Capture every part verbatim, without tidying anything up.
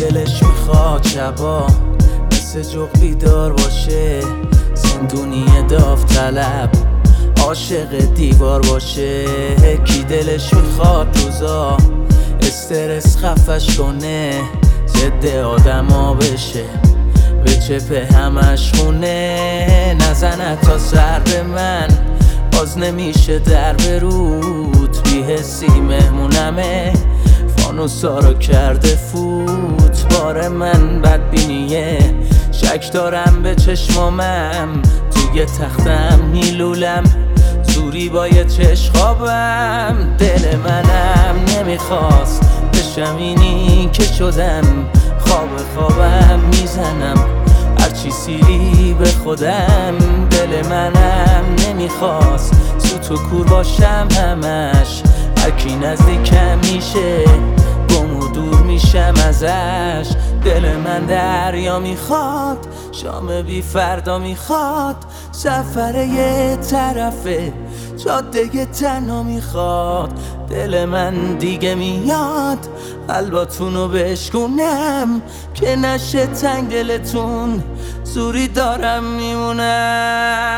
دلش میخواد شبا مثل جغ بیدار باشه، زندونی داوطلب عاشق دیوار باشه. کی دلش میخواد روزا استرس خفش کنه، ضد آدما بشه به چپه همش خونه. نزنه تا سر به من باز نمیشه در برود، بی حسی مهمونمه فانوسا رو کرده فوت. بار من بدبینیه شک دارم به چشمامم، توی تختم میلولم زوری با یه چشم خوابم. دل منم نمیخواست بشم اینی که شدم، خواب خوابم میزنم هرچی سیری به خودم. دل منم نمیخواست سوت و کور باشم همش، هرکی نزدیکم میشه گم و دور میشم ازش. دل من دریا میخواد شام بی فردا میخواد، سفر یه طرفه جاده تنها میخواد. دل من دیگه میاد قلباتونو بشکونم که نشه تنگ دلتون، زوری دارم میمونم.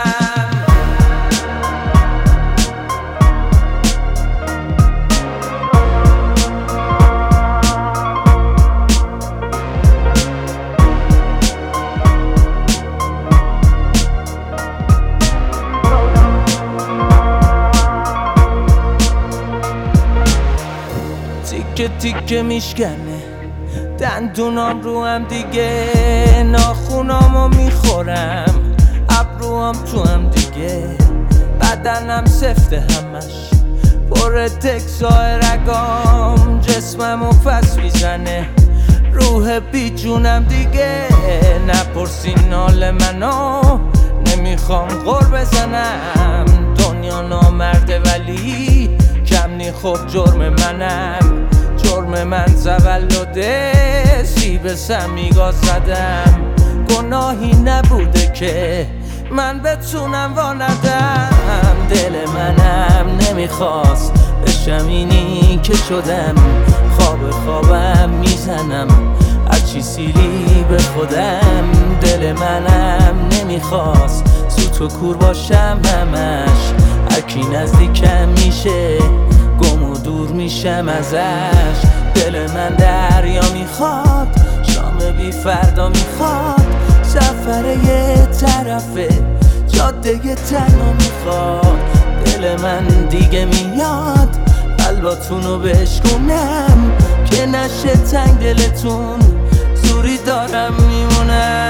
تیکه تیکه میشکنه دندونام رو هم دیگه، ناخونامو میخورم ابروام تو هم دیگه. بدنم سفته همش پر تکسای رگام، جسممو پس میزنه روح بی جونم دیگه. نپرسین حال منو نمیخوام غر بزنم، دنیا نامرده ولی کم نی خب جرم منم. جرم من تولده سیب سمیگا زدم، گناهی نبوده که من بتونم واندم. دل منم نمیخواست بشم اینی که شدم، خواب خوابم میزنم هرچی سیری به خودم. دل منم نمیخواست سوت و کور باشم همش، هرکی نزدیکم میشه گم و دور میشم ازش. دل من دریا میخواد شام بی فردا میخواد، سفر یه طرفه جاده تنها میخواد. دل من دیگه میاد قلباتونو بشکونم که نشه تنگ دلتون، زوری دارم میمونم.